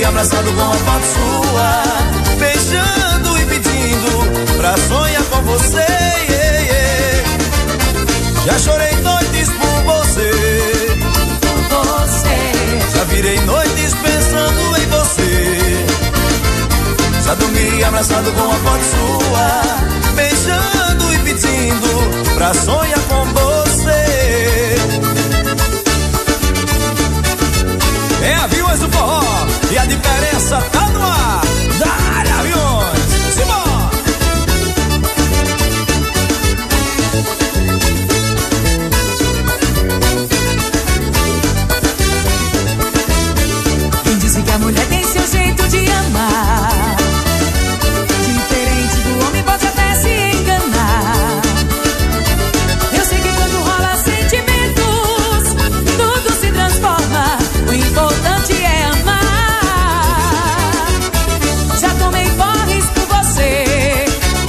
abraçado com uma foto sua, beijando e pedindo pra sonhar com você. Já chorei noites por você, já virei noites pensando em você. Já dormi abraçado com uma foto sua, beijando e pedindo pra sonhar com você. É Aviões do Forró e a diferença tá no ar. Da área Aviões, Simão. Quem disse que a mulher tem seu jeito de amar, diferente do homem pode até se enganar. Eu sei que quando rola sentimentos, tudo se transforma. O importante é amar. Já tomei porres por você,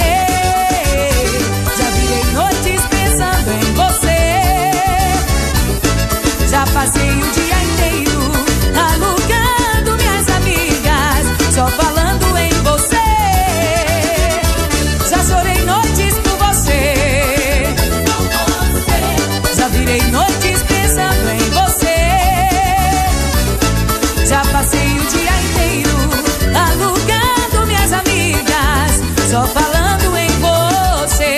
já virei noites pensando em você. Já passei o dia inteiro alugando minhas amigas, só falando em você. Já chorei noites por você, já virei noites pensando em você. Já passei o dia inteiro alugando minhas amigas, só falando em você.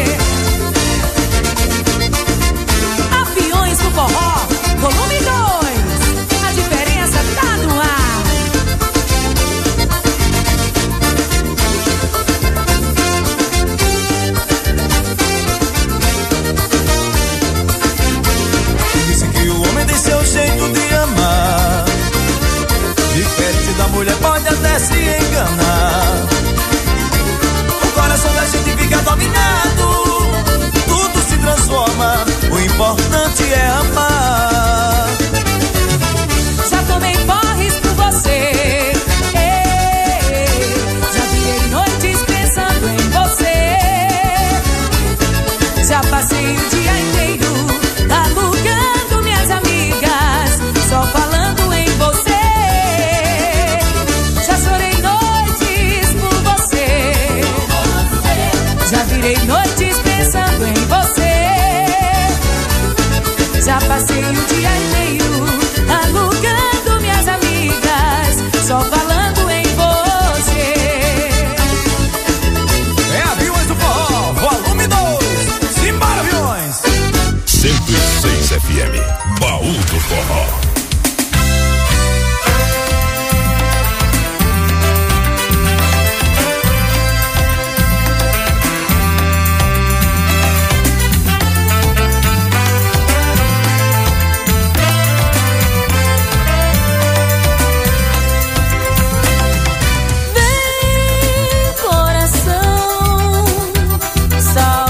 Aviões do Forró, volume 2. A diferença tá no ar. Disse que o homem tem seu jeito de amar, diferente da mulher pode até se enganar. O coração da gente fica dominado, tudo se transforma. O importante é amar. Já tomei porres por você, já virei noites pensando em você. Já passei o dia inteiro alugando minhas amigas, só falando em você. Já chorei noites por você, já virei noites pensando em você. Já passei o dia inteiro alugando minhas amigas, só falando em você. É Aviões do Forró, volume 2. Simbora, Aviões! 106 FM, Baú do Forró. Vem, coração,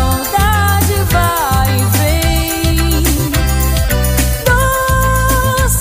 saudade vai e vem. Doce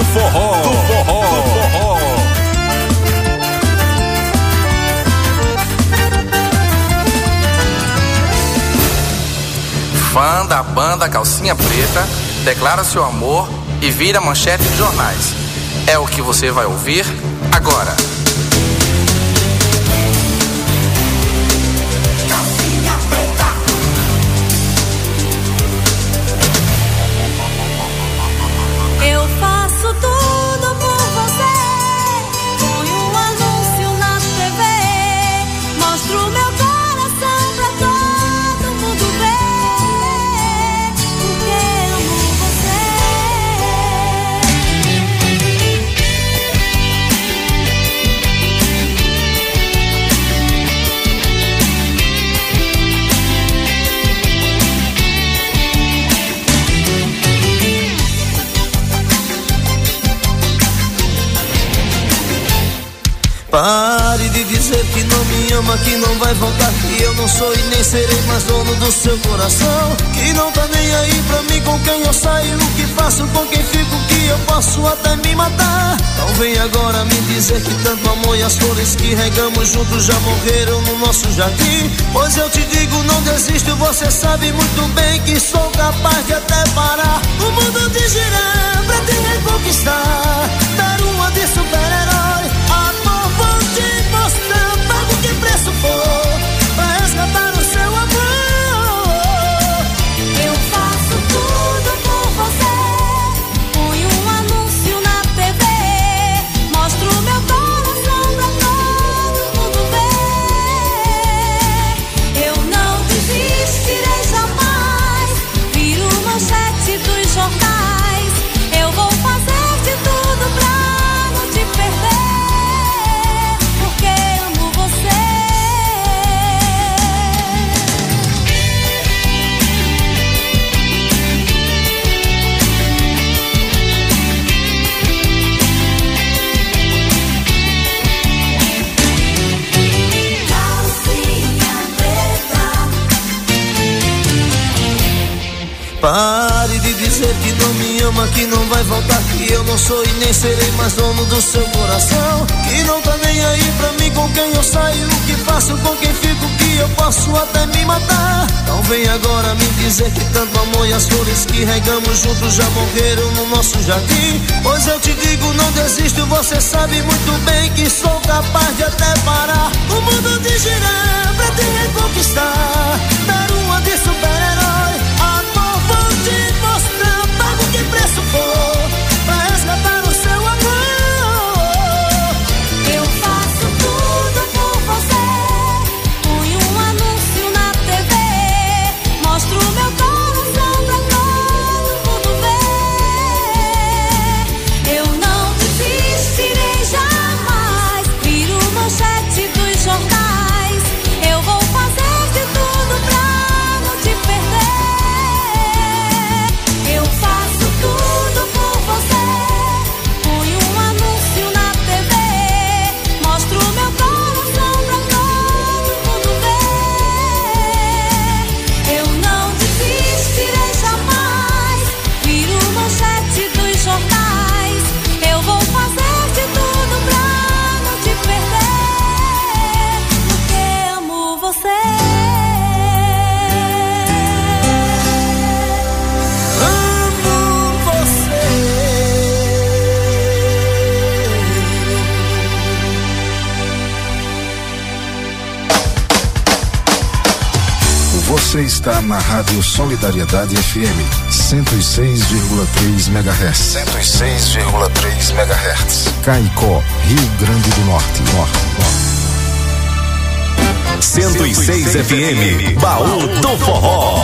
do forró. Fã da banda Calcinha Preta declara seu amor e vira manchete de jornais. É o que você vai ouvir agora. Calcinha Preta. Eu faço tudo por você. Ponho um anúncio na TV. Mostro meu coração pra todo mundo ver. Porque amo você. Pare de dizer que não me ama, que não vai voltar, que eu não sou e nem serei mais dono do seu coração, que não tá nem aí pra mim com quem eu saio, o que faço, com quem fico, que eu posso até me matar. Não vem agora me dizer que tanto amor e as flores que regamos juntos já morreram no nosso jardim. Pois eu te digo, não desisto, você sabe muito bem que sou capaz de até parar o mundo de girar pra te reconquistar, dar uma de super-herói. Amor, vou te mostrar, pago que preço for pra resgatar o seu amor. Eu faço tudo por você. Ponho um anúncio na TV. Mostro meu coração pra todo mundo ver. Eu não desistirei jamais. Viro manchete dos jornais. Eu vou fazer de tudo pra não te perder. Porque amo você. Calcinha Preta. Pare de dizer que não me ama, que não vai voltar, que eu não sou e nem serei mais dono do seu coração, que não tá nem aí pra mim com quem eu saio, o que faço, com quem fico, que eu posso até me matar. Não vem agora me dizer que tanto amor e as flores que regamos juntos já morreram no nosso jardim. Pois eu te digo, não desisto, você sabe muito bem que sou capaz de até parar o mundo de girar pra te reconquistar, dar uma de super-herói. Amor, vou te mostrar, pago que preço for pra resgatar o seu amor. Eu faço tudo por você. Ponho um anúncio na TV. Mostro meu coração pra todo mundo ver. Eu não desistirei jamais. Viro manchete dos jornais. Eu vou fazer de tudo pra não te perder. Eu faço tudo por você. Ponho um anúncio na TV. Mostro meu coração pra todo mundo ver. Eu não desistirei jamais. Viro manchete dos jornais. Eu vou fazer de tudo pra não te perder. Porque amo você. Amo você. Você está na Rádio Solidariedade FM 106,3 MHz. 106,3 MHz. Caicó, Rio Grande do Norte. 106 FM, Baú do Forró.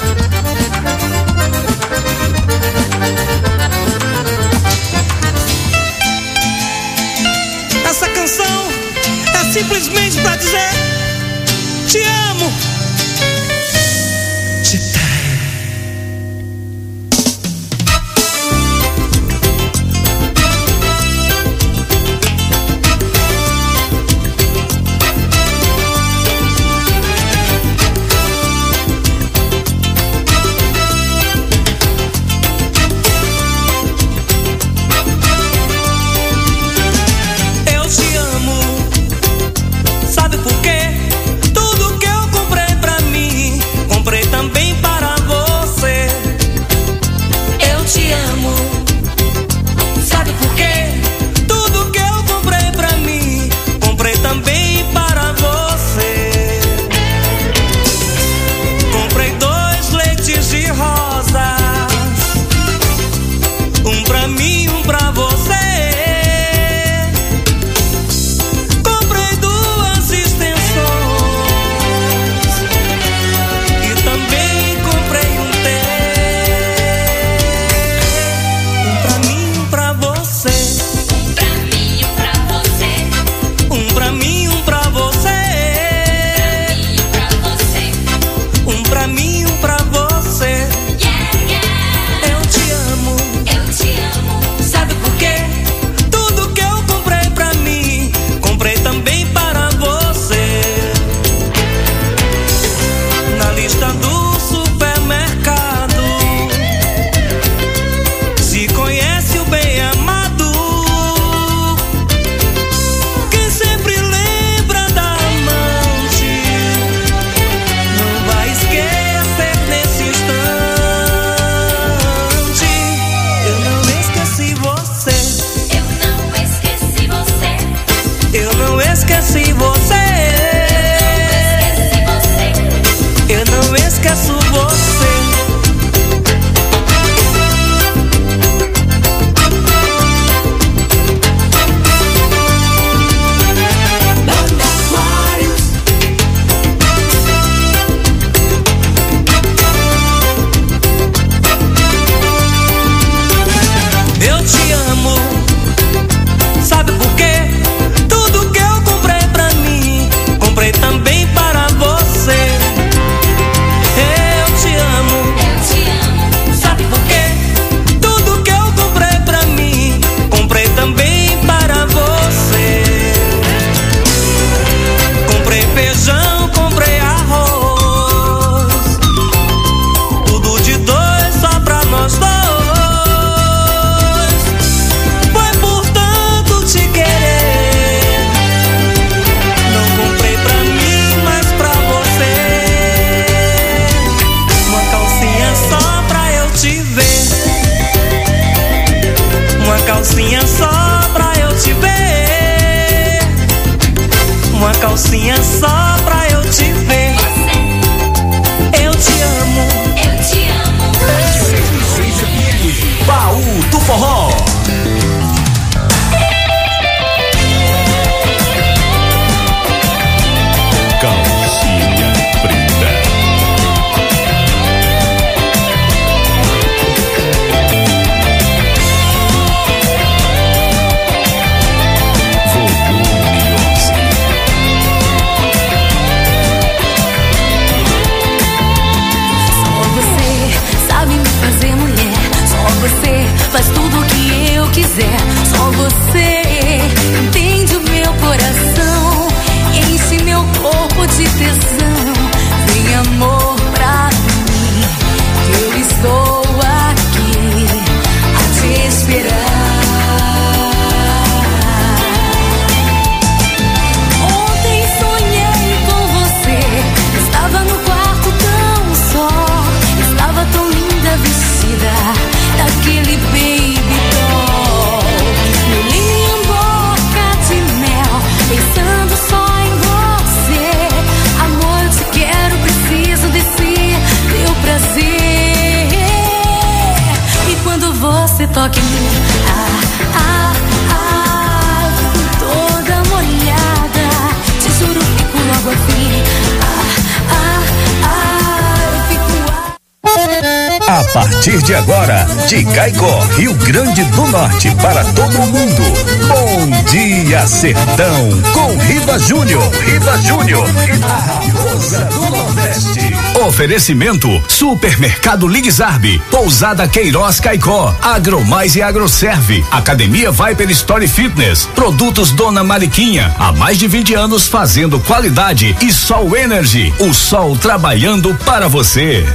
Essa canção é simplesmente pra dizer: te amo. Te tenho. calcinha só pra eu te ver. Uma calcinha só pra eu te ver. Eu te amo. Eu te amo. Baú do Forró. Calcinha preta. Você faz tudo o que eu quiser. Só você entende o meu coração, enche meu corpo de tesão. Vem amor pra mim, que eu estou aqui a te esperar. Ontem sonhei com você, estava no quarto tão só, estava tão linda vestida daquele baby doll, meu lindo boca de mel, pensando só em você. Amor, eu te quero, preciso desse teu prazer. E quando você toca em mim, eu fico toda molhada. Te juro, fico logo assim. A partir de agora, de Caicó, Rio Grande do Norte, para todo mundo. Bom Dia Sertão, com Riva Júnior. Riva Júnior, a Rosa do Nordeste. Oferecimento: Supermercado Ligzarbe, Pousada Queiroz Caicó, Agromais e Agroserve, Academia Viper Story Fitness, Produtos Dona Mariquinha, há mais de 20 anos fazendo qualidade, e Sol Energy, o sol trabalhando para você.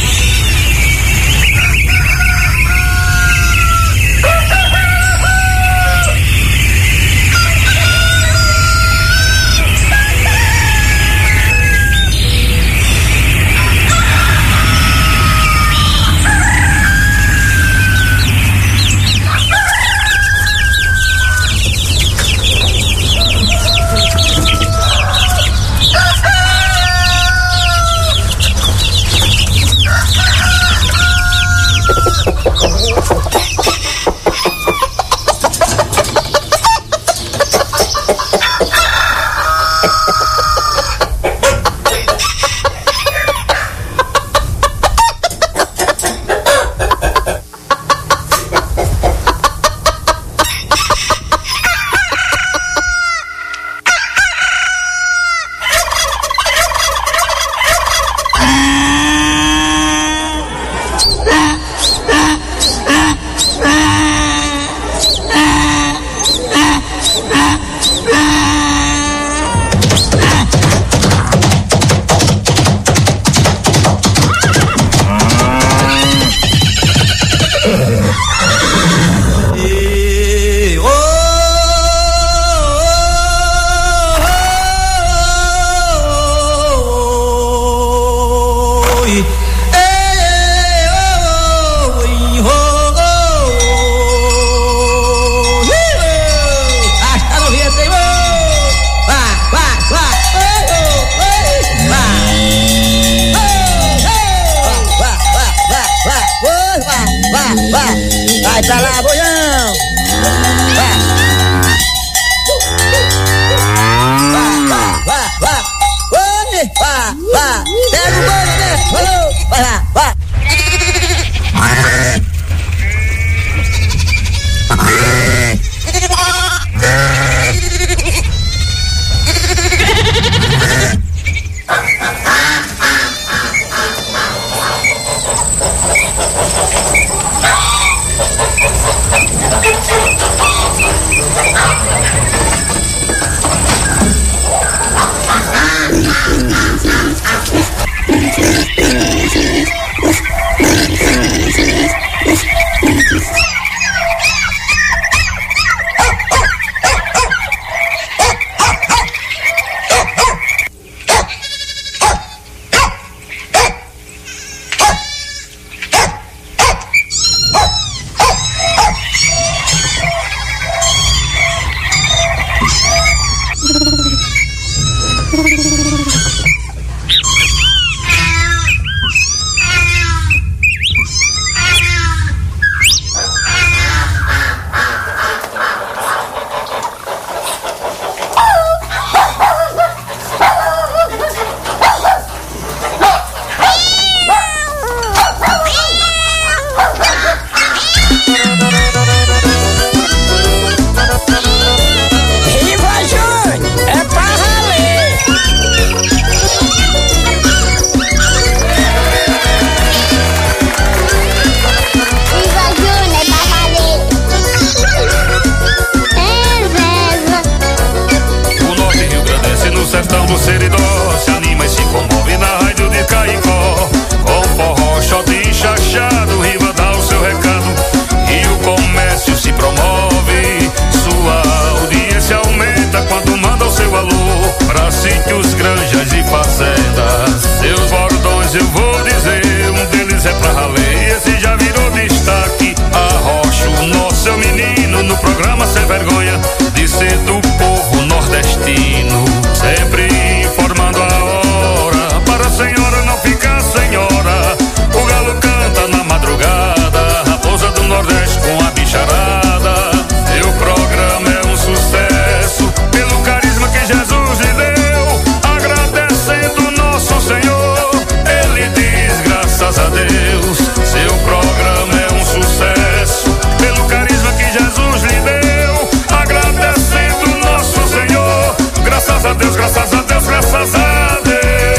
Vai pra lá, boião! Vai! Pega o bolo, né? Vai lá, vai! ser do povo nordestino, sempre informando a hora, para a senhora não ficar senhora. O galo canta na madrugada, Raposa do Nordeste com a bicharada. Seu programa é um sucesso, pelo carisma que Jesus lhe deu, agradecendo nosso Senhor, ele diz graças a Deus. Seu programa é um sucesso, pelo carisma que Jesus lhe deu, agradecendo nosso Senhor, graças a Deus, graças a Deus, graças a Deus.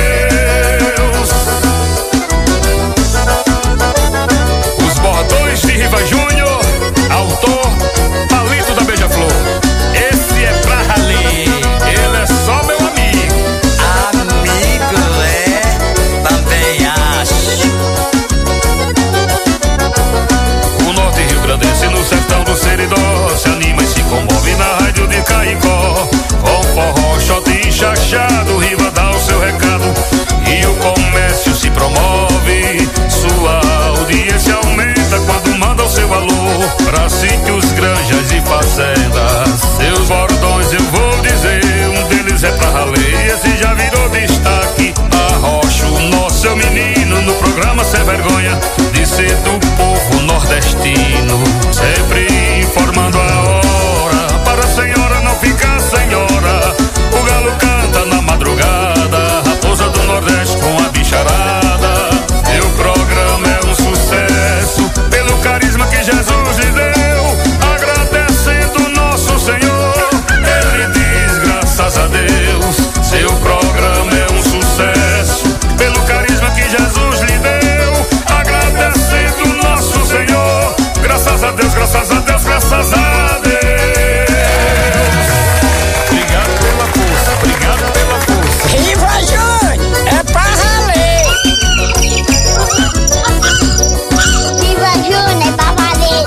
Os bordões de Riva Júnior, autor Palito da Beija-Flor. Esse é pra ralê, ele é só meu amigo. Amigo, também acho. O norte rio-grandense no sertão do Seridó se anima e se comove na rádio de Caicó, com forró, shot e chachado, Riva dá o seu recado e o comércio se promove. Sua audiência aumenta quando manda o seu alô pra sítios, granjas e fazendas. Seus bordões eu vou dizer, um deles é pra ralê, esse já virou destaque. Arrocha o nosso seu menino no programa Sem Vergonha, de ser do povo nordestino, sempre informando a hora, para a senhora não ficar senhora. O galo canta na madrugada, Raposa do Nordeste com a bicharada. Seu programa é um sucesso, pelo carisma que Jesus lhe deu, agradecendo nosso Senhor, ele diz graças a Deus. Seu programa é um sucesso, pelo carisma que Jesus lhe deu, agradecendo nosso Senhor, graças a Deus, graças a Deus, graças a Deus. Obrigado pela força, obrigado pela força. Riva Júnior, é pra valer. Riva Júnior, é pra valer.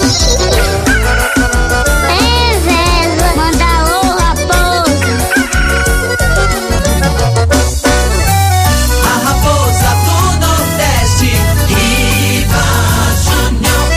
É, Zeza, manda alô, Raposa. A Raposa do Nordeste, Riva Júnior.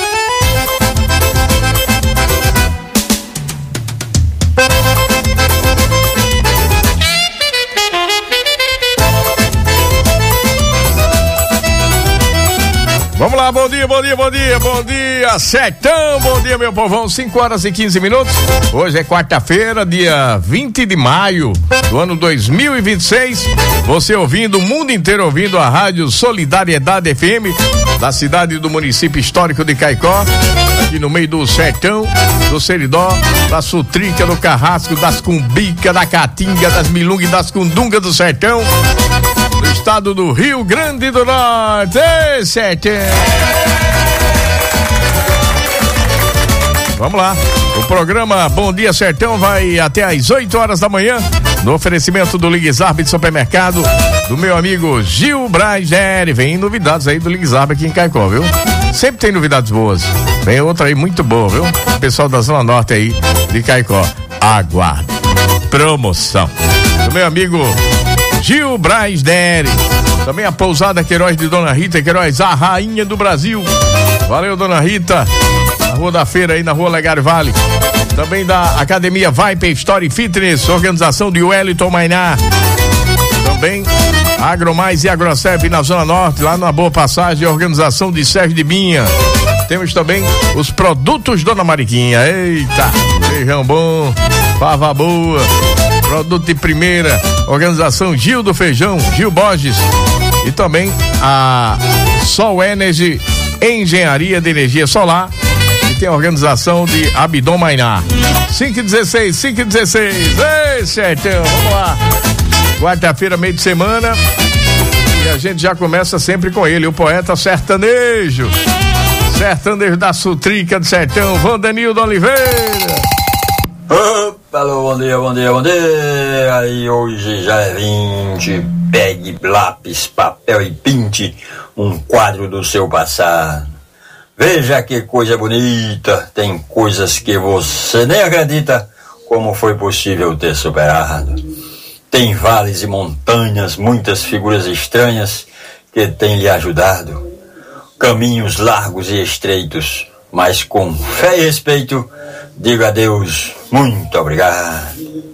Vamos lá, bom dia, bom dia, bom dia, bom dia, sertão, bom dia, meu povão, 5 horas e 15 minutos. Hoje é quarta-feira, dia 20 de maio do ano 2026. Você ouvindo, o mundo inteiro ouvindo a Rádio Solidariedade FM, da cidade do município histórico de Caicó, aqui no meio do sertão, do Seridó, da Sutrica, do Carrasco, das Cumbica, da Caatinga, das Milunga e das Cundunga do sertão, do estado do Rio Grande do Norte. Ei, sertão! Vamos lá, o programa Bom Dia Sertão vai até às 8 horas da manhã, no oferecimento do Ligue-Zarb de Supermercado, do meu amigo Gil Braz Neri. Vem novidades aí do Ligue-Zarb aqui em Caicó, viu? Sempre tem novidades boas, vem outra aí muito boa, viu? O pessoal da Zona Norte aí de Caicó, aguarde, promoção do meu amigo Gil Braz Neri. Também a pousada Queiroz de Dona Rita Queiroz, a rainha do Brasil. Valeu, Dona Rita. Na Rua da Feira, aí na Rua Legário Vale. Também da Academia Viper Story Fitness, organização de Wellington Mainá. Também Agromais e Agroserve na Zona Norte, lá na Boa Passagem, organização de Sérgio de Binha. Temos também os produtos Dona Mariquinha. Eita, feijão bom, fava boa, produto de primeira, organização Gil do Feijão, Gil Borges. E também a Sol Energy, Engenharia de Energia Solar, e tem a organização de Abdon Mainá. 5h16, 5h16. Ei, sertão, vamos lá. Quarta-feira, meio de semana, e a gente já começa sempre com ele, o poeta sertanejo da Sutrica do Sertão, Vandanildo Oliveira. Alô, bom dia, bom dia, bom dia. Aí hoje já é 20, pegue lápis, papel e pinte um quadro do seu passado. Veja que coisa bonita, tem coisas que você nem acredita como foi possível ter superado. Tem vales e montanhas, muitas figuras estranhas que têm lhe ajudado. Caminhos largos e estreitos, mas com fé e respeito, diga adeus Muito obrigado.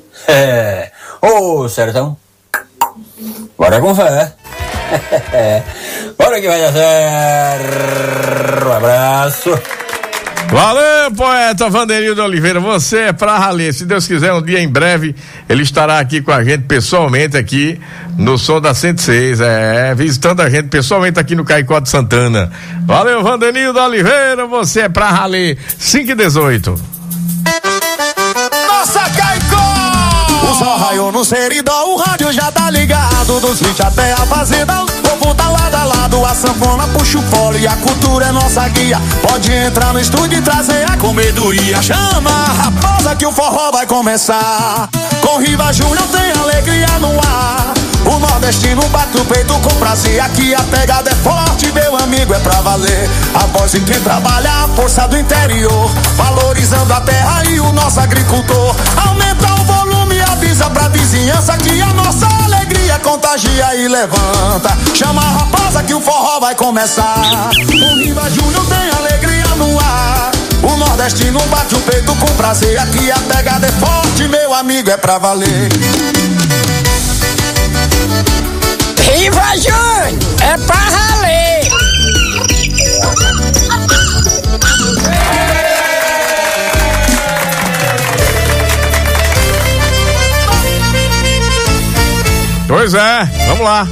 Ô, Sertão, bora com fé. Bora que vai dar certo. Um abraço. Valeu, poeta Vandenildo Oliveira, você é pra ralê. Se Deus quiser, um dia em breve ele estará aqui com a gente pessoalmente aqui no Som da 106, visitando a gente pessoalmente aqui no Caicó de Santana. Valeu, Vandenildo Oliveira, você é pra ralê. 5:18. Nossa, Caicó! O sol raiou no seridó, o rádio já tá ligado, do sítio até a fazenda, o povo tá lado a lado, a sanfona puxa o polo e a cultura é nossa guia. Pode entrar no estúdio e trazer a comedoria. Chama a raposa que o forró vai começar. Com Riva Júnior tem alegria no ar. O nordestino bate o peito com prazer. Aqui a pegada é forte, meu amigo, é pra valer. A voz de quem trabalha, a força do interior, valorizando a terra e o nosso agricultor. Aumenta o volume, avisa pra vizinhança que a nossa alegria contagia e levanta. Chama a raposa que o forró vai começar. O Riva Júnior tem alegria no ar. O nordestino bate o peito com prazer. Aqui a pegada é forte, meu amigo, é pra valer. Riva Júnior, é pra valer. Pois é, vamos lá.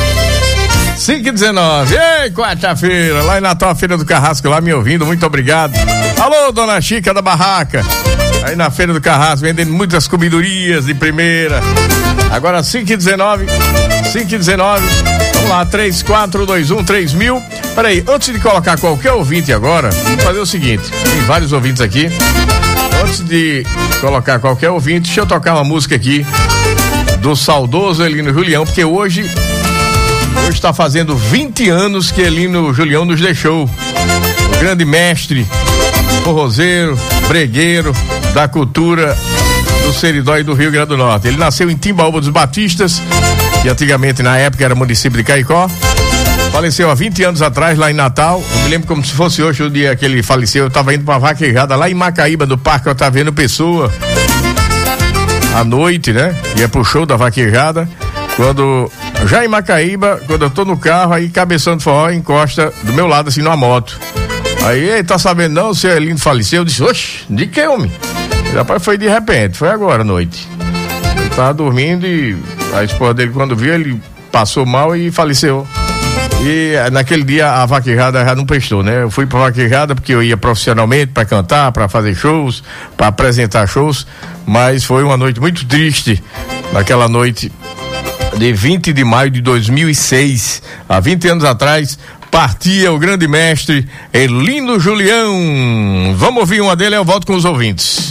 5:19. Ei, quarta-feira, lá em Natal, Feira do Carrasco, lá me ouvindo, muito obrigado. Alô, dona Chica da Barraca, aí na Feira do Carrasco, vendendo muitas comidorias de primeira. Agora 5:19. Vamos lá, 34213000. Peraí, antes de colocar qualquer ouvinte agora, vamos fazer o seguinte: tem vários ouvintes aqui. Antes de colocar qualquer ouvinte, deixa eu tocar uma música aqui do saudoso Elino Julião, porque hoje está fazendo 20 anos que Elino Julião nos deixou. O grande mestre, forrozeiro, bregueiro da cultura do Seridó e do Rio Grande do Norte. Ele nasceu em Timbaúba dos Batistas, que antigamente, na época, era município de Caicó. Faleceu há 20 anos atrás, lá em Natal. Eu me lembro como se fosse hoje o dia que ele faleceu. Eu estava indo para uma vaquejada lá em Macaíba, do Parque Otaviano Pessoa, à noite, né? Ia pro show da vaquejada. Já em Macaíba, quando eu tô no carro, aí Cabeção do Forró encosta do meu lado, assim, numa moto. Aí, ele tá sabendo não, o seu Elino faleceu? Eu disse, oxe, de que, homem? Rapaz, foi de repente, foi agora à noite. Ele tava dormindo e a esposa dele, quando viu, ele passou mal e faleceu. E naquele dia a vaquejada já não prestou, né? Eu fui pra vaquejada porque eu ia profissionalmente pra cantar, pra fazer shows, pra apresentar shows, mas foi uma noite muito triste, naquela noite de 20 de maio de 2006, há 20 anos atrás, partia o grande mestre Elino Julião. Vamos ouvir uma dele, eu volto com os ouvintes.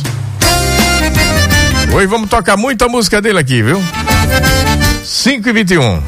Hoje vamos tocar muita música dele aqui, viu? 5:21.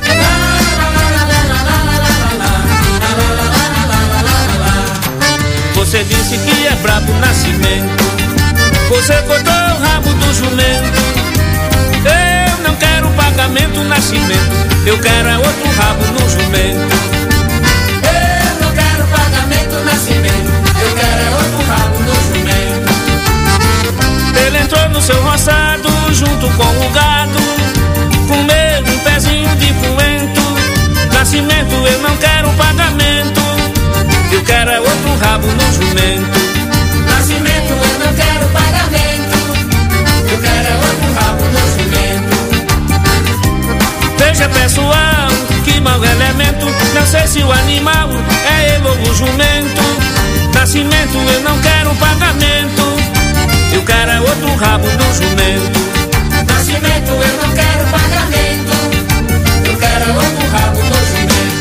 Você disse que é brabo nascimento, você cortou o rabo do jumento. Eu não quero pagamento nascimento, eu quero é outro rabo no jumento. Eu não quero pagamento nascimento, eu quero é outro rabo no jumento. Ele entrou no seu roçado junto com o gado, comeu um pezinho de coentro. Nascimento eu não quero pagamento, eu quero é outro rabo no jumento. Nascimento eu não quero pagamento, eu quero é outro rabo no jumento. Veja pessoal, que mau elemento, não sei se o animal é ele ou o jumento. Nascimento eu não quero pagamento, eu quero é outro rabo no jumento. Nascimento eu não quero pagamento, eu quero é outro rabo no jumento.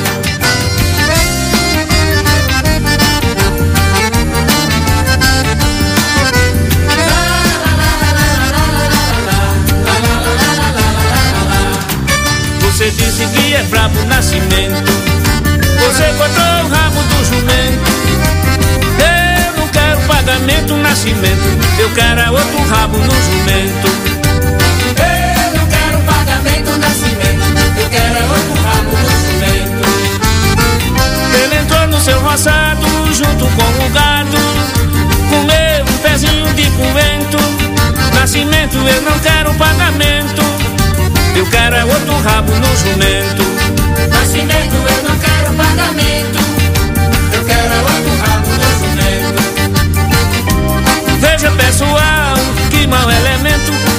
Você disse que é brabo nascimento, você cortou o rabo do jumento. Eu não quero pagamento nascimento, eu quero é outro rabo no jumento. Eu não quero pagamento nascimento, eu quero é outro rabo no jumento. Ele entrou no seu roçado junto com o gado, comeu um pezinho de coentro.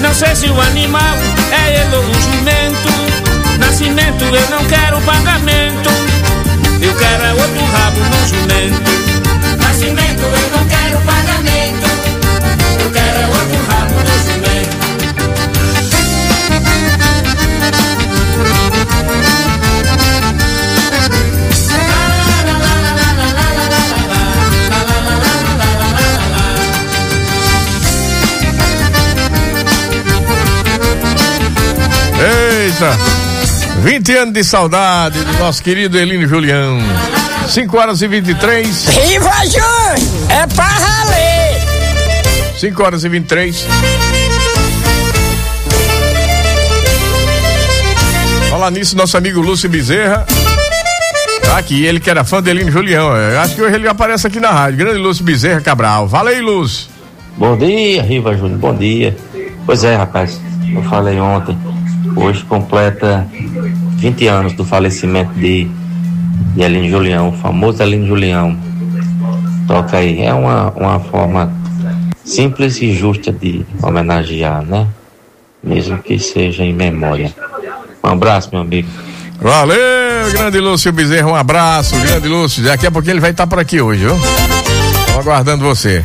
Não sei se o animal é ele ou um jumento. Nascimento eu não quero pagamento. Eu quero é outro rabo no jumento. Nascimento eu não quero pagamento. Eu quero é outro rabo no jumento. Eita! 20 anos de saudade do nosso querido Elínio Julião. 5h23. Viva Júnior! É pra valer! 5h23. Falar nisso, nosso amigo Lúcio Bezerra tá aqui, ele que era fã de Elínio Julião. Acho que hoje ele aparece aqui na rádio. Grande Lúcio Bezerra Cabral. Fala aí, Lúcio. Bom dia, Riva Júnior, bom dia. Pois é, rapaz, eu falei ontem. Hoje completa 20 anos do falecimento de Elínio Julião, o famoso Elínio Julião. Toca aí. É uma forma simples e justa de homenagear, né? Mesmo que seja em memória. Um abraço, meu amigo. Valeu, grande Lúcio Bezerra, um abraço, grande Lúcio. Daqui a pouquinho ele vai estar por aqui hoje, viu? Estou aguardando você.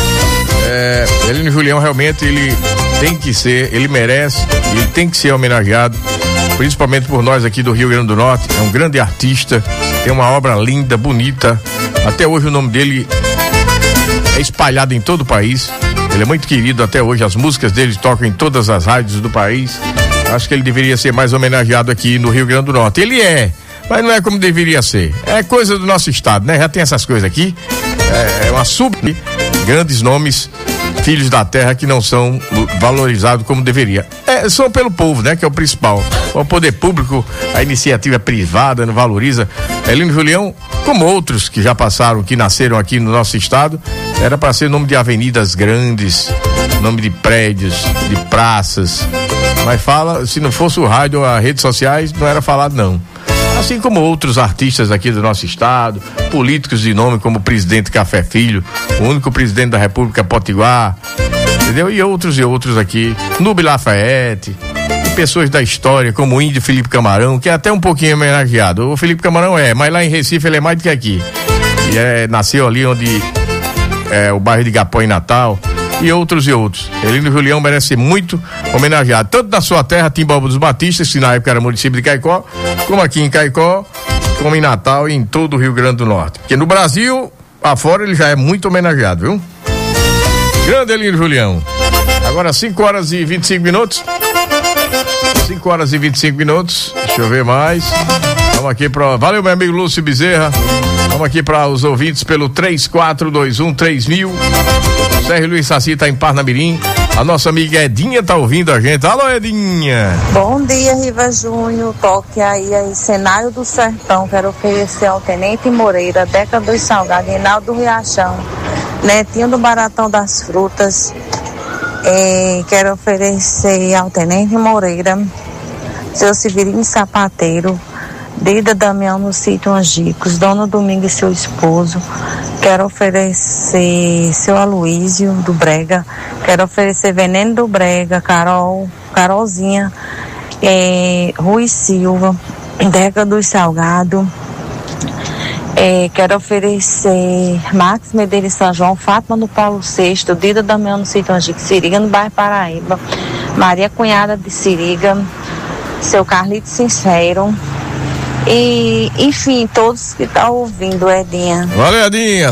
Elínio Julião realmente ele tem que ser, ele merece, ele tem que ser homenageado, principalmente por nós aqui do Rio Grande do Norte. É um grande artista, tem uma obra linda, bonita. Até hoje o nome dele é espalhado em todo o país. Ele é muito querido até hoje, as músicas dele tocam em todas as rádios do país. Acho que ele deveria ser mais homenageado aqui no Rio Grande do Norte. Ele é, mas não é como deveria ser. É coisa do nosso estado, né? Já tem essas coisas aqui. É uma grandes nomes, filhos da terra que não são valorizados como deveria. São pelo povo, né? Que é o principal. O poder público, a iniciativa privada não valoriza. Elínio Julião, como outros que já passaram, que nasceram aqui no nosso estado, era para ser nome de avenidas grandes, nome de prédios, de praças. Mas fala, se não fosse o rádio ou as redes sociais, não era falado não. Assim como outros artistas aqui do nosso estado, políticos de nome como o presidente Café Filho, o único presidente da República Potiguar, entendeu? E outros aqui, Nube Lafayette, e pessoas da história como o índio Felipe Camarão, que é até um pouquinho homenageado. O Felipe Camarão mas lá em Recife ele é mais do que aqui. E nasceu ali onde o bairro de Igapó em Natal. E outros. Elínio Julião merece ser muito homenageado, tanto na sua terra, Timbaúba dos Batistas, que na época era município de Caicó, como aqui em Caicó, como em Natal e em todo o Rio Grande do Norte. Porque no Brasil, afora, ele já é muito homenageado, viu? Grande Elínio Julião. Agora 5h25. 5h25. Deixa eu ver mais. Vamos aqui valeu, meu amigo Lúcio Bezerra. Vamos aqui para os ouvintes pelo 34213000. Sérgio Luiz Saci tá em Parnamirim. A nossa amiga Edinha tá ouvindo a gente. Alô, Edinha. Bom dia, Riva Júnior. Toque aí, Cenário do Sertão. Quero oferecer ao Tenente Moreira, Deca dos Salgados, Reinaldo do Riachão, Netinho do Baratão das Frutas. Quero oferecer ao Tenente Moreira, seu Severino Sapateiro, Dida Damião no Sítio Angicos, Dona Domingo e seu esposo. Quero oferecer seu Aloísio do Brega. Quero oferecer Veneno do Brega, Carolzinha, Rui Silva, Deca dos Salgado. Quero oferecer Max Medeiros São João, Fátima do Paulo VI, Dida Damião no Sítio Angicos, Siriga no bairro Paraíba, Maria Cunhada de Siriga, seu Carlito Sincero. E, enfim, todos que estão ouvindo, Edinha. Valeu, Edinha.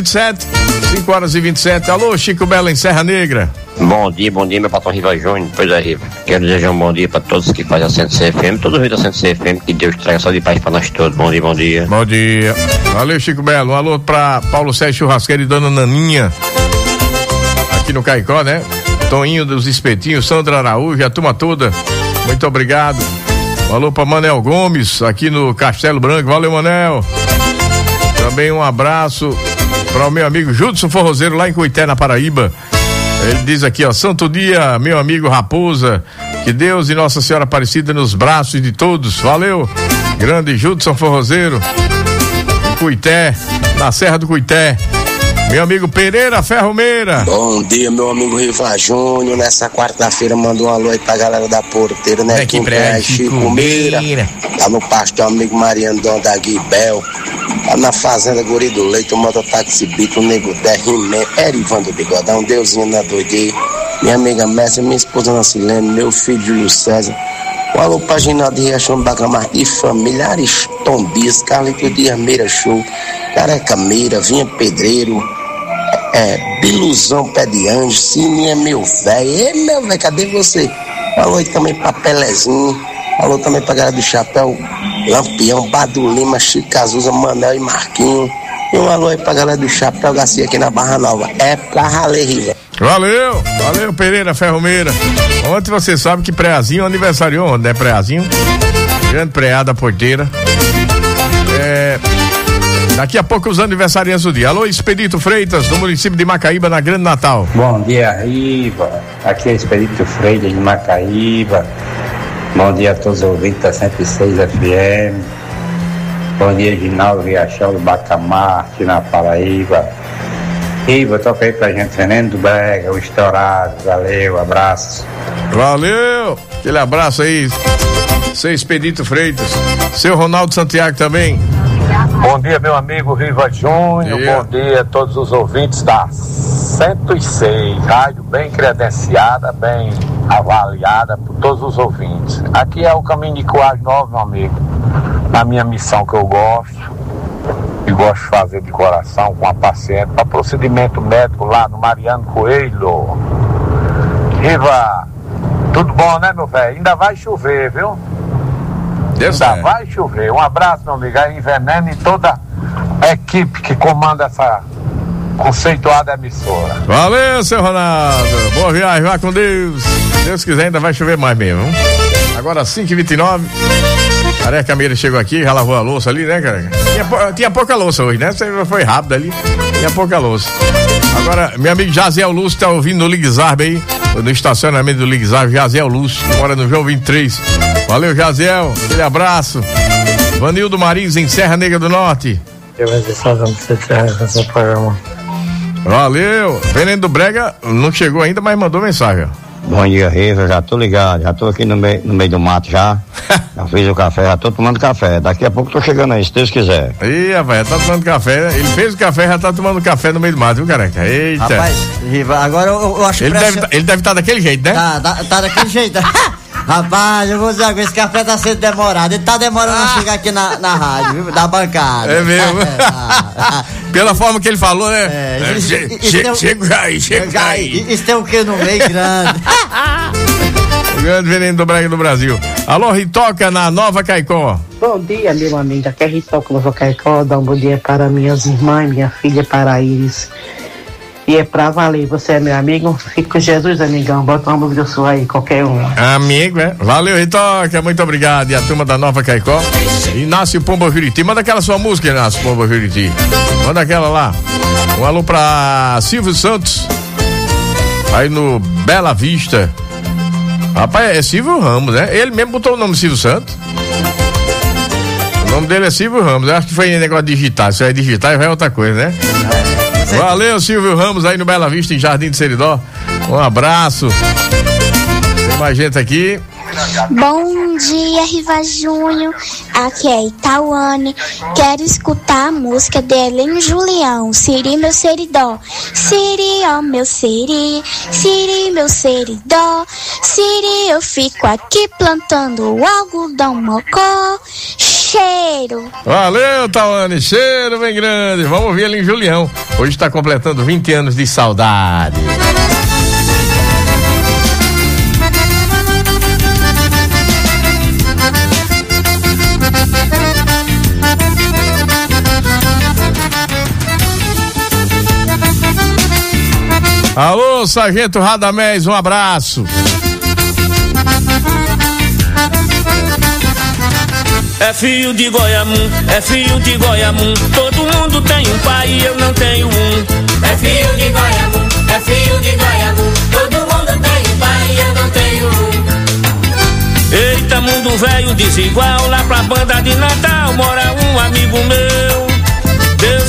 5h27. Alô, Chico Bela em Serra Negra. Bom dia, meu patrão Riva Júnior. Pois é, Riva. Quero desejar um bom dia para todos que fazem a Centro CFM, todo o Rio da Centro CFM, que Deus traga só de paz para nós todos. Bom dia. Bom dia. Valeu, Chico Belo. Um alô para Paulo Sérgio Churrasqueiro e Dona Naninha, aqui no Caicó, né? Toninho dos Espetinhos, Sandra Araújo, a turma toda. Muito obrigado. Alô para Manel Gomes, aqui no Castelo Branco. Valeu, Manel. Também um abraço para o meu amigo Judson Forrozeiro, lá em Cuité, na Paraíba. Ele diz aqui, santo dia, meu amigo Raposa, que Deus e Nossa Senhora Aparecida nos braços de todos. Valeu, grande Judson Forrozeiro, em Cuité, na Serra do Cuité. Meu amigo Pereira Ferromeira. Bom dia, meu amigo Riva Júnior. Nessa quarta-feira mandou um alô aí pra galera da Porteira, né? Que pré Chico Meira. Tá no pastor amigo Mariano Dom da Guibel. Tá na fazenda Guri do Leite, o mototáxi Bito, o Nego Derrimé, Erivan do Bigodão, Deusinho na doideira. Minha amiga Messi, minha esposa Nancilene, meu filho Júlio César. Um alô pra Ginaldo de Riachão do Bacamar e família, Ariston Dias, Carlito Dias Meira Show, Careca Meira, Vinha Pedreiro, Biluzão Pé de Anjo, Sininha meu velho. Ei meu velho, cadê você? Um alô aí também pra Pelezinho, um alô também pra galera do Chapéu, Lampião, Badu Lima, Chico Azusa, Manel e Marquinho. E um alô aí pra galera do Chapéu Garcia aqui na Barra Nova. É pra raler, Riva. Valeu Pereira Ferromeira. Ontem você sabe que Preazinho aniversariou ontem, né? Preazinho, grande preada Porteira. Daqui a pouco os aniversariantes do dia. Alô, Expedito Freitas, do município de Macaíba, na Grande Natal. Bom dia, Riva. Aqui é Expedito Freitas de Macaíba. Bom dia a todos os ouvintes da 106 FM. Bom dia, Ginaldo Riachão do Bacamar, aqui na Paraíba. Riva, toca aí pra gente, Veneno do Brega, o Estourado. Valeu, abraço. Valeu, aquele abraço aí, seu Expedito Freitas, seu Ronaldo Santiago também. Bom dia, meu amigo Riva Júnior, bom dia a todos os ouvintes da 106, rádio bem credenciada, bem avaliada por todos os ouvintes. Aqui é o Caminho de Coagem Novo, meu amigo, na minha missão que eu gosto. E gosto de fazer de coração com a paciente para procedimento médico lá no Mariano Coelho. Riva, tudo bom, né, meu velho? Ainda vai chover, viu? Ainda vai chover. Um abraço, meu amigo, aí Veneno e toda a equipe que comanda essa conceituada emissora. Valeu, seu Ronaldo. Boa viagem, vá com Deus. Se Deus quiser, ainda vai chover mais mesmo. Agora 5h29. Careca Meira chegou aqui, já lavou a louça ali, né, Careca? Tinha pouca louça hoje, né? Você foi rápido ali, tinha pouca louça. Agora, meu amigo Jaziel Lúcio tá ouvindo no Ligzarb aí, no estacionamento do Ligzarb, Jaziel Lúcio, que mora no João 23. Valeu, Jaziel, aquele abraço. Vanildo Marins, em Serra Negra do Norte. Valeu. Veneno do Brega não chegou ainda, mas mandou mensagem. Bom dia, Riva, já tô ligado, já tô aqui no meio do mato já. Já fiz o café, já tô tomando café. Daqui a pouco tô chegando aí, se Deus quiser. Ih, rapaz, já tá tomando café. Ele fez o café, já tá tomando café no meio do mato, viu, Careca? Eita. Rapaz, Riva, agora eu acho que ele deve estar daquele jeito, né? Tá daquele jeito. Rapaz, eu vou dizer que esse café tá sendo demorado. Ele tá demorando a chegar aqui na rádio, viu? Da bancada. É mesmo? Pela forma que ele falou, né? Chega aí. Isso tem o que no meio grande? O grande Veneno do Brega do Brasil. Alô, Ritoca, na Nova Caicó. Bom dia, meu amigo. Aqui é Ritoca, Nova Caicó. Dá um bom dia para minhas irmãs, minha filha para Iris. E é pra valer, você é meu amigo, fique com Jesus, amigão, bota uma música sua aí, qualquer um. Amigo, é? Valeu, Ritoca, muito obrigado. E a turma da Nova Caicó, Inácio Pomba Juriti, manda aquela sua música, Inácio Pomba Juriti, manda aquela lá. Um alô pra Silvio Santos, aí no Bela Vista. Rapaz, é Silvio Ramos, né? Ele mesmo botou o nome Silvio Santos. O nome dele é Silvio Ramos, eu acho que foi negócio digital, se é digital vai outra coisa, né? Valeu, Silvio Ramos, aí no Bela Vista, em Jardim de Seridó. Um abraço. Tem mais gente aqui. Bom dia, Riva Júnior. Aqui é Itaúane. Quero escutar a música de Helene Julião. Siri, meu seridó. Siri, ó meu siri. Siri, meu seridó. Siri, eu fico aqui plantando o algodão mocó. Cheiro. Valeu, Tawane, cheiro bem grande. Vamos ouvir ele em Julião. Hoje está completando 20 anos de saudade. Alô, Sargento Radamés, um abraço. É filho de Goiamum, é filho de Goiamum. Todo mundo tem um pai e eu não tenho um. É filho de Goiamum, é filho de Goiamum. Todo mundo tem um pai e eu não tenho um. Eita, mundo velho desigual. Lá pra banda de Natal mora um amigo meu. Deus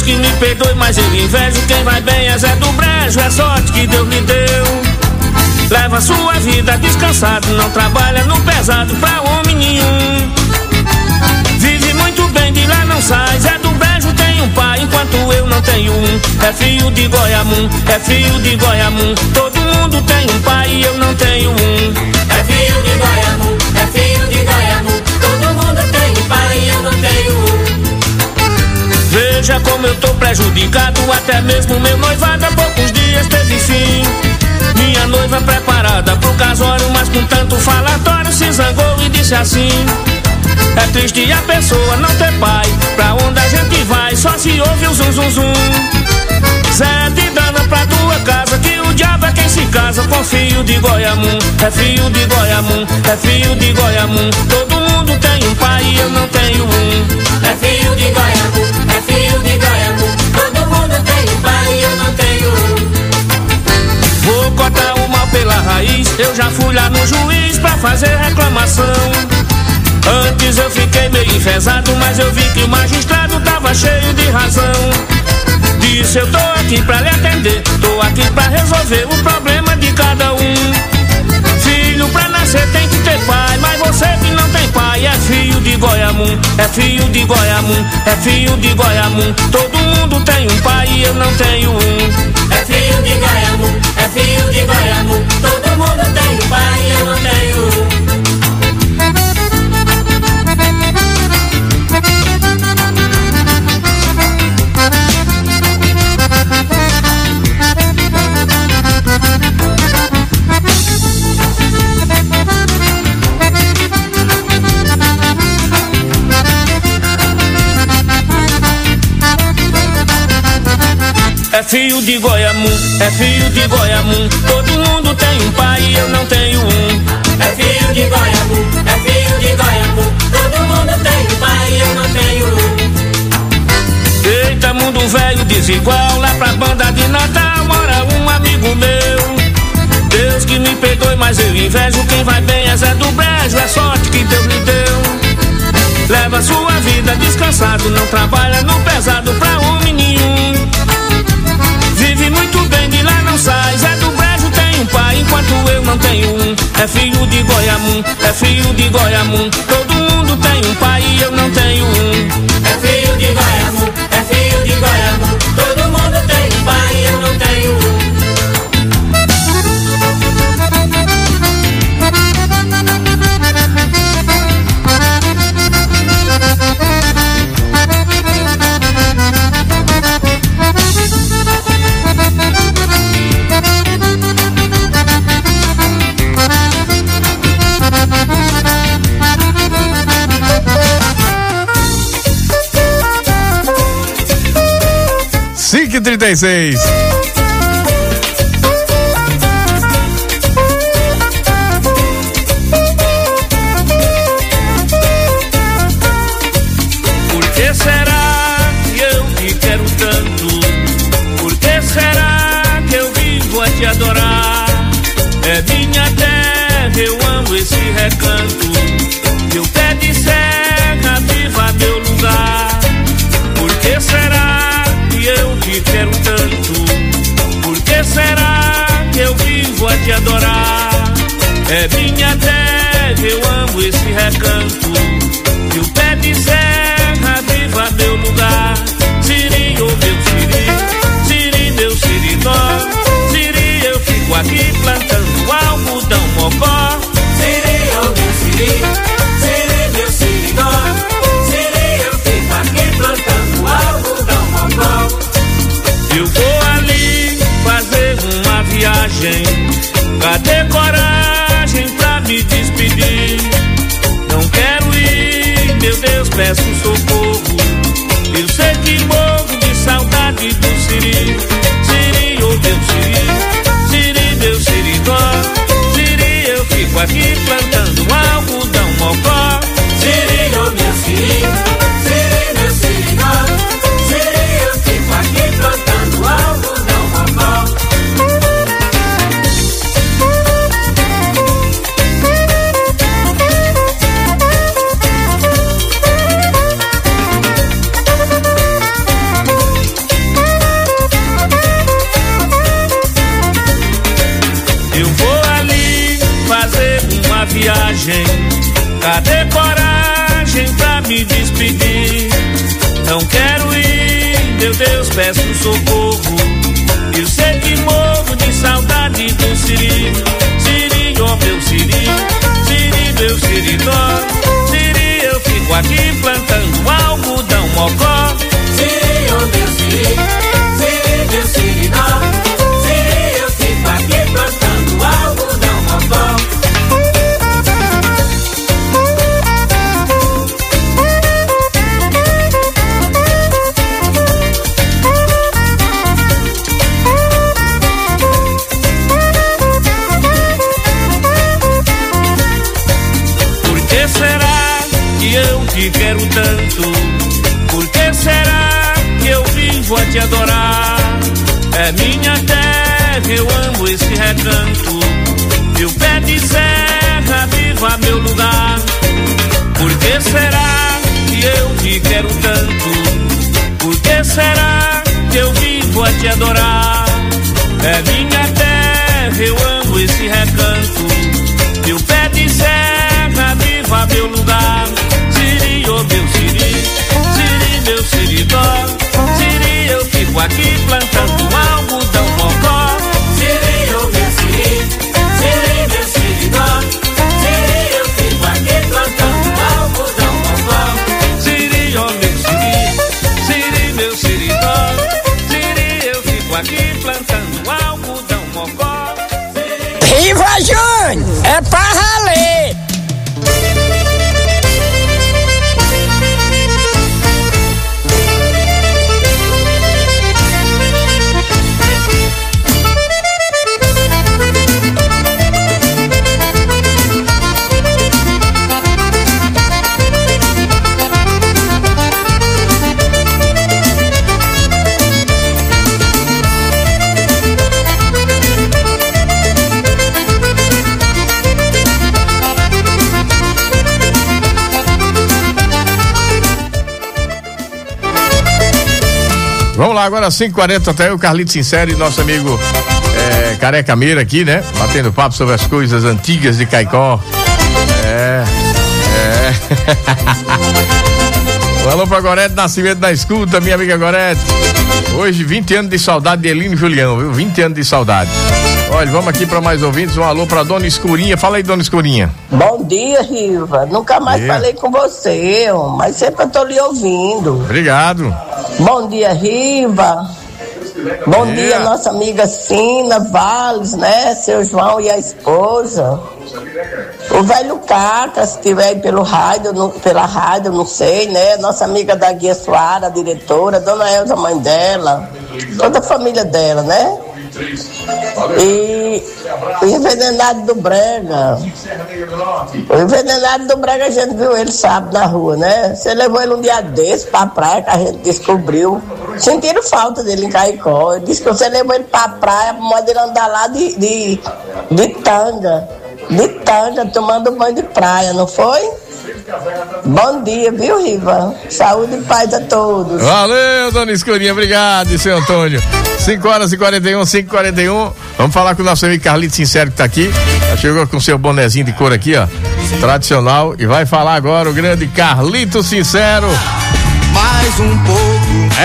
que me perdoe, mas eu invejo quem vai bem, é Zé do Brejo, é sorte que Deus lhe deu. Leva sua vida descansado, não trabalha no pesado pra homem nenhum. Vive muito bem, de lá não sai, Zé do Brejo tem um pai, enquanto eu não tenho um. É filho de Goiamum, é filho de Goiamum. Todo mundo tem um pai e eu não tenho um. É filho de Goiamum, é filho de Goiamum. Todo mundo tem um pai e eu não tenho um. Veja como eu tô prejudicado, até mesmo meu noivado há poucos dias teve fim. Minha noiva preparada pro casório, mas com tanto falatório se zangou e disse assim: é triste a pessoa não ter pai, pra onde a gente vai só se ouve o zum zum zum. Zé de dana pra tua casa, que o diabo é quem se casa com filho de Goiamum. É filho de Goiamum, é filho de Goiamum. Todo mundo tem um pai e eu não tenho um. É filho de Goiamum, é filho de Goiamum. Todo mundo tem um pai e eu não tenho um. Vou cortar o mal pela raiz, eu já fui lá no juiz pra fazer reclamação. Antes eu fiquei meio enfesado, mas eu vi que o magistrado tava cheio de razão. Disse: eu tô aqui pra lhe atender, tô aqui pra resolver o problema de cada um. Filho pra nascer tem que ter pai, mas você que não tem pai é filho de Goiamum, é filho de Goiamum, é filho de Goiamum. Todo mundo tem um pai e eu não tenho um. É filho de Goiamum, é filho de Goiamum. Todo mundo tem um pai e eu não tenho um. É filho de Goiamum, é filho de Goiamum. Todo mundo tem um pai e eu não tenho um. É filho de Goiamum, é filho de Goiamum. Todo mundo tem um pai e eu não tenho um. Eita, mundo velho desigual, lá pra banda de Natal mora um amigo meu. Deus que me perdoe, mas eu invejo quem vai bem, é Zé do Brejo, é sorte que Deus lhe deu. Leva sua vida descansado, não trabalha no pesado pra homem nenhum. Vive muito bem, de lá não sai, Zé do Brejo tem um pai, enquanto eu não tenho um. É filho de Goiamum, é filho de Goiamum. Todo mundo tem um pai e eu não tenho um. É filho de Goiamum, é filho de Goiamum. Todo mundo tem um pai e eu não tenho um. 5h36. Por que será que eu te quero tanto? Por que será que eu vivo a te adorar? É minha terra, eu amo esse recanto. Meu pé de serra, viva meu lugar. Por que será que eu te quero tanto? Por que será que eu vivo a te adorar? É minha terra, eu amo esse recanto. Meu pé de serra, viva meu lugar. Siri, oh meu Siri, Siri, meu siridó. Siri, eu fico aqui plantando algodão mocó. Siri, oh meu Siri, Siri, meu siridó. Siri, eu fico aqui plantando algodão mocó. Eu vou ali fazer uma viagem. Cadê coragem pra me despedir? Não quero ir, meu Deus, peço socorro. Eu sei que morro de saudade do Siri. Siri, oh meu Siri, Siri, meu siridó. Siri, eu fico aqui plantando algodão mocó. coragem? Cadê coragem pra me despedir? Não quero ir, meu Deus, peço socorro. Eu sei que morro de saudade do Siri. Siri, ó meu Siri, Siri, meu Siridó. Siri, eu fico aqui plantando algodão mocó. Siri, ó meu Siri, Siri, meu Siridó. Siri, eu fico aqui plantando algodão mocó. Eu te quero tanto, por que será que eu vivo a te adorar? É minha terra, eu amo esse recanto, meu pé de serra, viva meu lugar. Por que será que eu te quero tanto? Por que será que eu vivo a te adorar? É minha terra, eu amo esse recanto, meu pé de serra, viva meu lugar. Siri, ô meu Siri, Siri, meu Siridó. Siri, eu fico aqui plantando algodão mocó. Siri, ô meu Siri, Siri, meu Siridó. Siri, eu fico aqui plantando algodão mocó. Siri, ô meu Siri, Siri, meu Siridó. Siri, eu fico aqui plantando algodão mocó. Riva Júnior, é pra valer. Vamos lá, agora 5h40, até o Carlito Sincero e nosso amigo Careca Meira aqui, né? Batendo papo sobre as coisas antigas de Caicó. Um alô pra Gorete Nascimento da escuta, minha amiga Gorete. Hoje 20 anos de saudade de Elino Julião, viu? 20 anos de saudade. Olha, vamos aqui para mais ouvintes. Um alô pra Dona Escurinha. Fala aí, Dona Escurinha. Bom dia, Riva. Nunca mais falei com você, mas sempre eu tô lhe ouvindo. Obrigado. Bom dia, Riva. Bom dia, nossa amiga Sina Valles, né? Seu João e a esposa. O velho Caca, se estiver aí pela rádio, não sei, né? Nossa amiga da Guia Soara, a diretora, Dona Elza, mãe dela, toda a família dela, né? E o envenenado do Brega. O envenenado do Brega, a gente viu ele sábado na rua, né? Você levou ele um dia desse pra praia, que a gente descobriu. Sentiram falta dele em Caicó. Ele disse que você levou ele pra praia, pode ele andar lá de tanga. De tanga, tomando banho de praia, não foi? Bom dia, viu, Riva? Saúde e paz a todos. Valeu, Dona Escurinha, obrigado, seu Antônio. 5h41, 5h41. Vamos falar com o nosso amigo Carlito Sincero, que tá aqui. Já chegou com seu bonezinho de cor aqui, ó, tradicional, e vai falar agora o grande Carlito Sincero. Mais um pouco.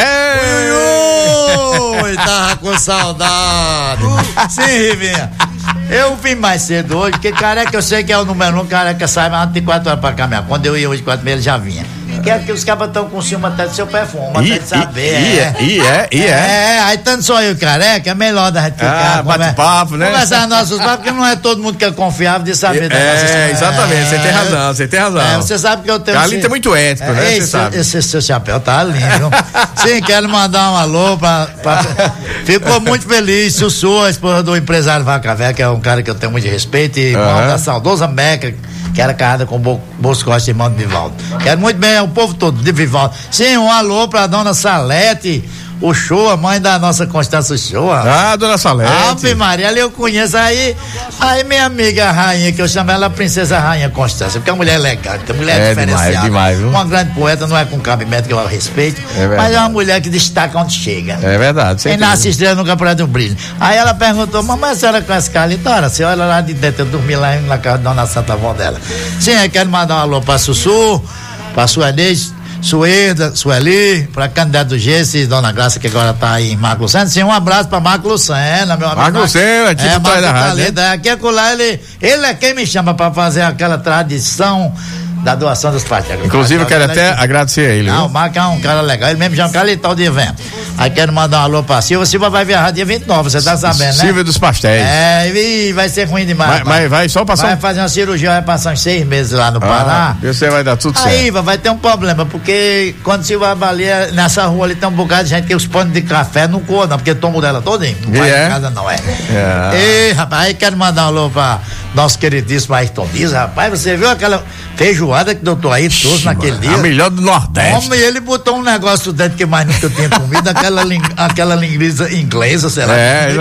Ui, tava com saudade. Sim, Rivinha. Eu vim mais cedo hoje, porque Careca, eu sei que é o número 1, Careca sai mais de 4 horas pra caminhar. Quando eu ia hoje 4 meses, ele já vinha. Que é que os cabas estão com ciúme até do seu perfume, até de saber. Aí tanto só eu, Careca, é melhor da gente ficar. Bate-papo, né? Conversar nossos papos, porque não é todo mundo que é confiável de saber. Exatamente, você tem razão. Você sabe que eu tenho. Carlito é muito ético, né? Você sabe. Esse seu chapéu tá lindo. Sim, quero mandar um alô Ficou muito feliz, Sussu, a esposa do empresário Vaca Véia, que é um cara que eu tenho muito respeito, e irmão da saudosa Meca, que era casada com o Boscoste, irmão de Vivaldo. Quero muito bem o povo todo de Vivaldo. Sim, um alô pra dona Salete, o Show, a mãe da nossa Constância Show. Ah, dona Salete. Ave Maria, ali eu conheço. Aí minha amiga a rainha, que eu chamo ela Princesa Rainha Constância, porque a mulher é legal, a mulher é diferenciada. Demais, viu? Uma grande poeta, não é com cabimento que eu respeito, mas é uma mulher que destaca onde chega. É verdade. Quem nasce estrela nunca perde um brilho. Aí ela perguntou, mamãe, a senhora conhece Carlita? Ora, a senhora lá de dentro, eu dormi lá na casa da dona Santa Avó dela. Sim, eu quero mandar um alô pra Sussu, pra Sueli, pra candidato do Gesse, dona Graça, que agora tá aí em Marco Lucena. Sim, um abraço pra Marco Lucena, meu amigo. Marco Lucena, tipo da rádio. Aqui é lá, ele é quem me chama pra fazer aquela tradição da doação dos partidos. Inclusive, eu quero até agradecer a ele. Não, o Marco é um cara legal, ele mesmo chama Carlital de evento. Aí quero mandar um alô pra Silva. Silva vai viajar dia 29, você tá sabendo, né? Silva dos Pastéis. Vai ser ruim demais. Mas vai só passar. Vai fazer uma cirurgia, vai passar uns 6 meses lá no Pará. Você vai dar tudo certo. Aí vai ter um problema, porque quando Silva avalia, nessa rua ali tem um bocado de gente que os panos de café não coam, não, porque toma dela todinho. Não vai em casa, não é. E, rapaz, aí quero mandar um alô pra nosso queridíssimo Ayrton Dias, rapaz. Você viu aquela feijoada que o doutor Ayrton trouxe naquele dia? A melhor do Nordeste. Homem, ele botou um negócio dentro que mais nunca eu tinha comido, aquela linguiça inglesa, sei lá.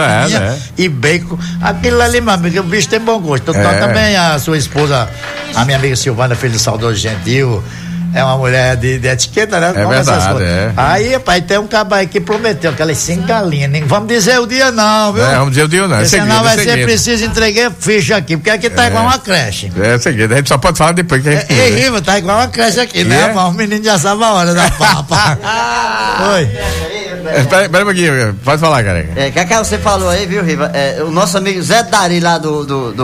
E bacon. Aquilo ali, meu amigo, o bicho tem bom gosto. Então, também a sua esposa, a minha amiga Silvana, filha do saudoso Gentil, é uma mulher de etiqueta, né? É verdade, Aí, rapaz, tem um cabo aí que prometeu aquelas 5 galinhas, nem vamos dizer o dia não, viu? Vamos dizer o dia não, senão vai ser preciso entregar ficha aqui, porque aqui tá igual uma creche. É segredo, a gente só pode falar depois que a gente Riva, tá igual uma creche aqui, né? Mas o menino já sabe a hora da papa. Oi. Pera um pouquinho, pode falar, careca. Que você falou aí, viu, Riva? O nosso amigo Zé Dari lá do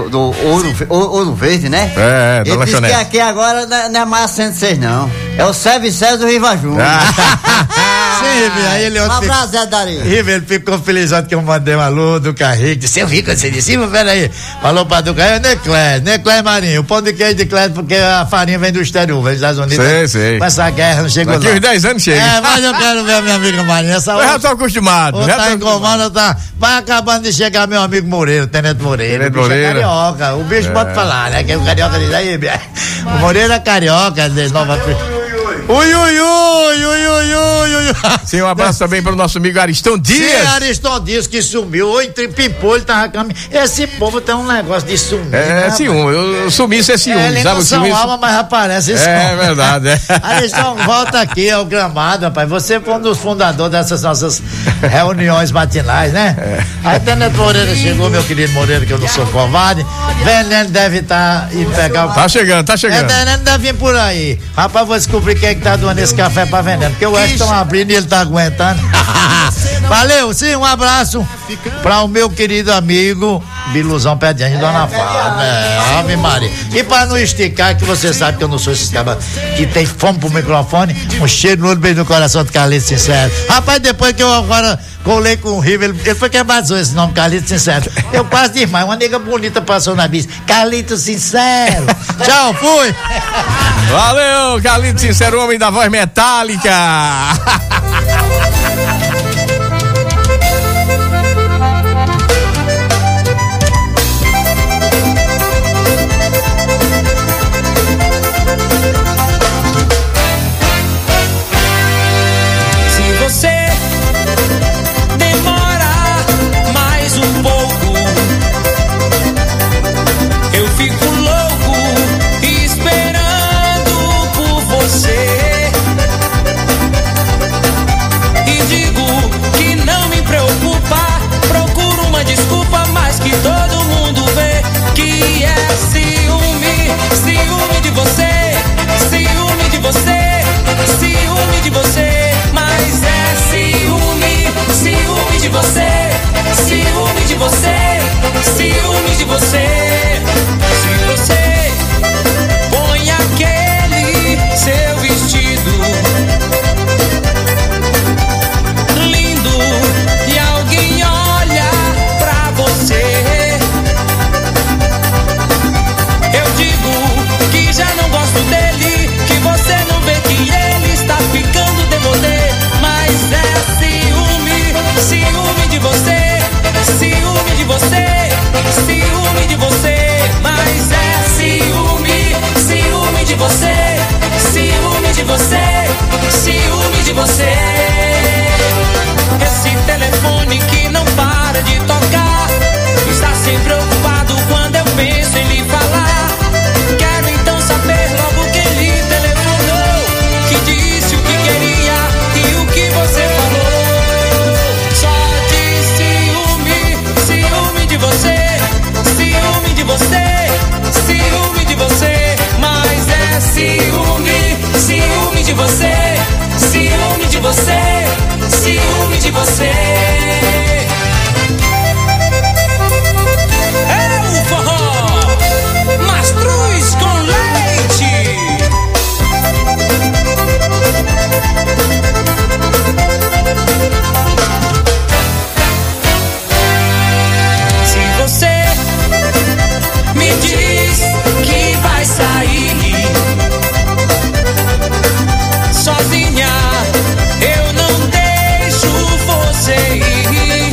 Ouro Verde, né? Da ele disse lanchonete. que aqui agora não é mais 106, não. É o Servicés do Riva Júnior. Sim, Riva, aí ele... Um abraço, Zé Dari. Riva, ele ficou felizado que eu mandei um alô do Carrique. Disse, eu vi quando você disse, peraí. Falou pra do Carrique, Neclé Marinho. O pão de queijo de Clé, porque a farinha vem do exterior, vem dos Estados Unidos. Sei. Com essa guerra não chegou lá. Daqui uns 10 anos chega. Mas eu quero ver a minha amiga Marinha. Eu já tô acostumado. Tá em comando, tá. Vai acabando de chegar meu amigo Moreira, Tenente Moreira. O bicho é carioca. O bicho pode falar, né? Que o carioca diz aí, o Moreira é carioca, de Nova Ui. Sim, um abraço também para o nosso amigo Ariston Dias. Sim, Ariston Dias que sumiu. Oi, tripipou, ele tava caminhando. Esse povo tem um negócio de sumir. Ciúme. Eu sumi isso é ciúme. Ele não são alma, mas aparece isso. É verdade. Ariston, volta aqui ao Gramado, rapaz. Você foi um dos fundadores dessas nossas reuniões matinais, né? Aí Tenente Moreira chegou, meu querido Moreira, que eu não sou covarde. Veneno deve estar e pegar o... Tá chegando. Veneno deve vir por aí. Rapaz, vou descobrir quem é que tá doando esse café pra Veneno, porque o West estão abrindo e ele tá aguentando. Valeu, sim, um abraço pra o meu querido amigo Biluzão Pediante, Dona Fábio. Ave Maria. E pra não esticar, que você sabe que eu não sou esse cara que tem fome pro microfone, um cheiro no olho, beijo no coração de Carlito Sincero. Rapaz, depois que eu agora colei com o River, ele foi que batizou esse nome, Carlito Sincero. Eu quase demais, uma nega bonita passou na bici, Carlito Sincero. Tchau, fui. Valeu, Carlito Sincero, homem da voz metálica. Ciúme de você. Se você põe aquele seu vestido lindo e alguém olha pra você, eu digo que já não gosto dele, que você não vê que ele está ficando demodé. Mas é ciúme de você. Ciúme de você, ciúme de você, mas é ciúme de você, ciúme de você, ciúme de você. de tocar. Está sempre ocupado quando eu penso em lhe falar. Quero então saber logo quem lhe telefonou, que disse o que queria e o que você falou. Só de ciúme, ciúme de você, ciúme de você, ciúme de você. Mas é ciúme, ciúme de você, ciúme de você, ciúme de você. É o forró Mastruz com leite. Se você me diz que vai sair sozinha, eu não deixo você ir.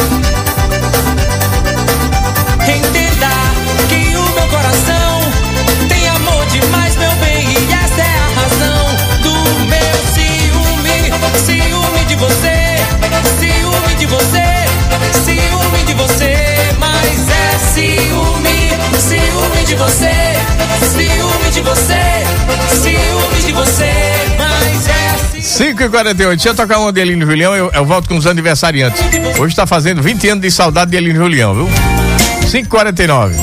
Entenda que o meu coração tem amor demais, meu bem, e essa é a razão do meu ciúme. Ciúme de você, ciúme de você, ciúme de você. Mas é ciúme, ciúme de você, ciúme de você, ciúme de você. Mas é 5h48, deixa eu tocar uma de Eline Julião, eu volto com os aniversariantes. Hoje tá fazendo 20 anos de saudade de Eline Julião, viu? 5h49.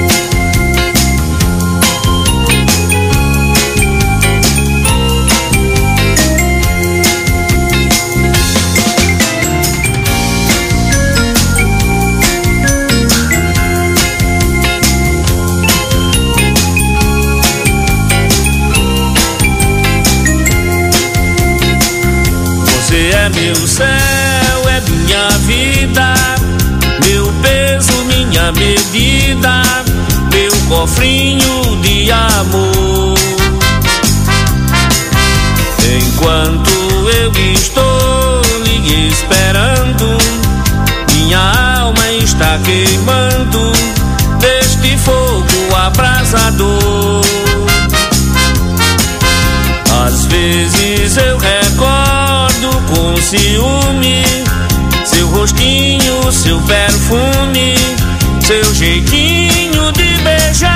Você é meu céu, é minha vida, meu peso, minha medida, meu cofrinho de amor. Enquanto eu estou lhe esperando, minha alma está queimando deste fogo abrasador. Às vezes eu recordo com ciúme seu rostinho, seu perfume, seu jeitinho de beijar.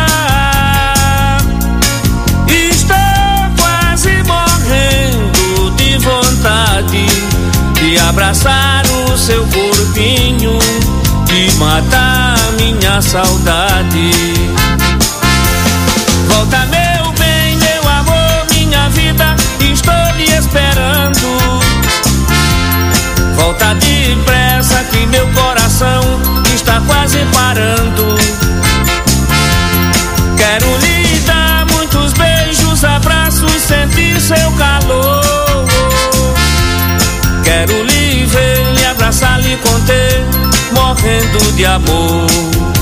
Estou quase morrendo de vontade de abraçar o seu corpinho, de matar minha saudade. Volta, meu bem, meu amor, minha vida, estou lhe esperando. Volta depressa que meu coração está quase parando. Quero lhe dar muitos beijos, abraços, sentir seu calor. Quero lhe ver, lhe abraçar, lhe conter, morrendo de amor.